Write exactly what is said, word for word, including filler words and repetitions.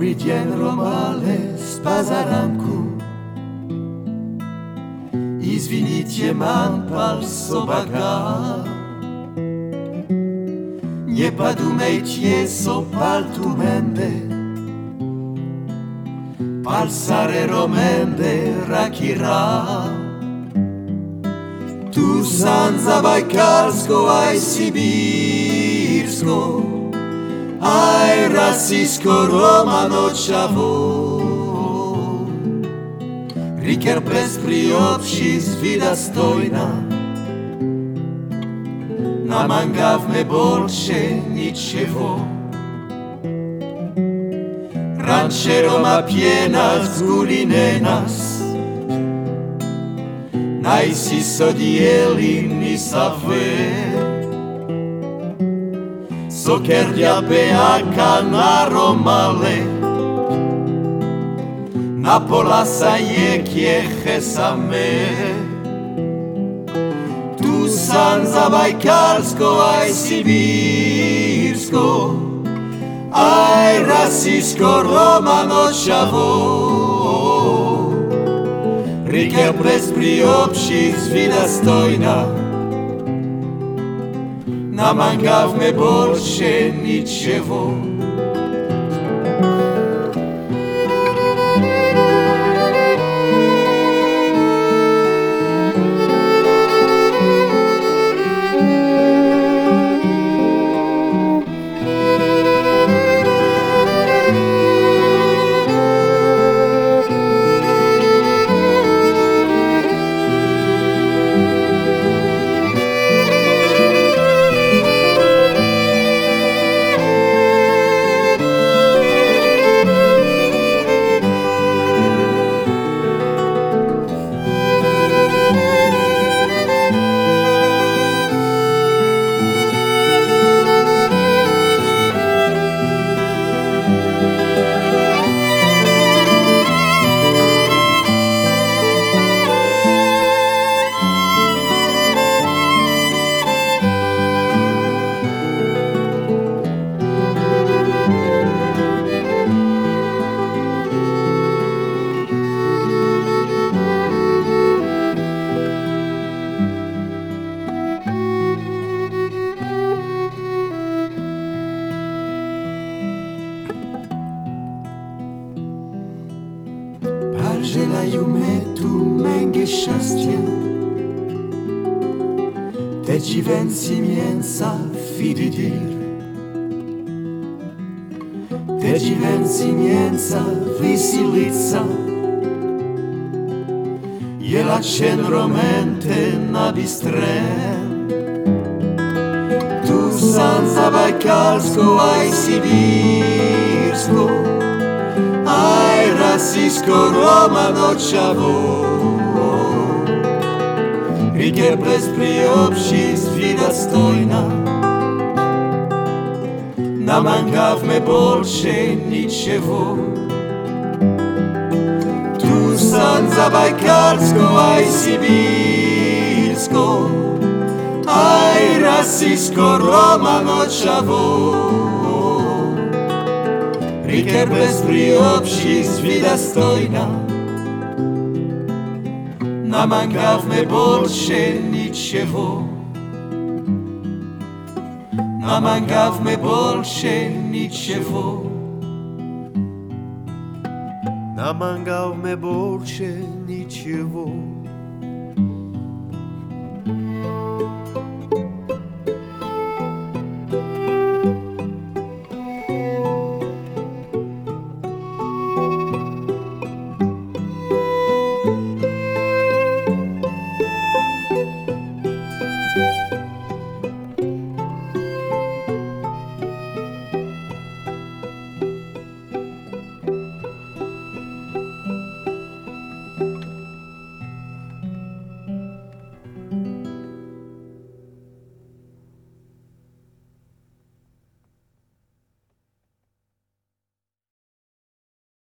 Dobrý deň, Romale, z Bazaránku. Извините, mám pal sobaga. Nepadumejte, so pal tu mende. Pal sarero mende, rakira. Tu san Zabajkalsko, aj Sibírsko, aj Rasisko, Romanočavo. Riker bez priopšíc vida stojna, na mangavme bolče ničevo. Rančeroma pjenac guline nas, najsi sodijeli ni save. Sokerdja beaka na Romale, na pola sa jekje hesame. Tu san Zabajkalsko, aj Sibírsko, aj Rasisko, Romanočavo. Riker bez priopšíc vida stojna, na mangavme bolče ničevo. Želaju me tu menge šťastia, teci venci mięsa fididir, teci venci mięsa visilica, jelačen romente na bistrem. Tu san Zabajkalsko, aj Sibírsko, aj Rasisko, Romanočavo. Riker bez priopšíc vida stojna, na mangavme bolče ničevo. Tu san Zabajkalsko, aj Sibírsko, aj Rasisko, Romanočavo. Riker bez priopšíc vida stojna, na mangavme bolče ničevo. Na mangavme bolče ničevo. Na mangavme bolče ničevo.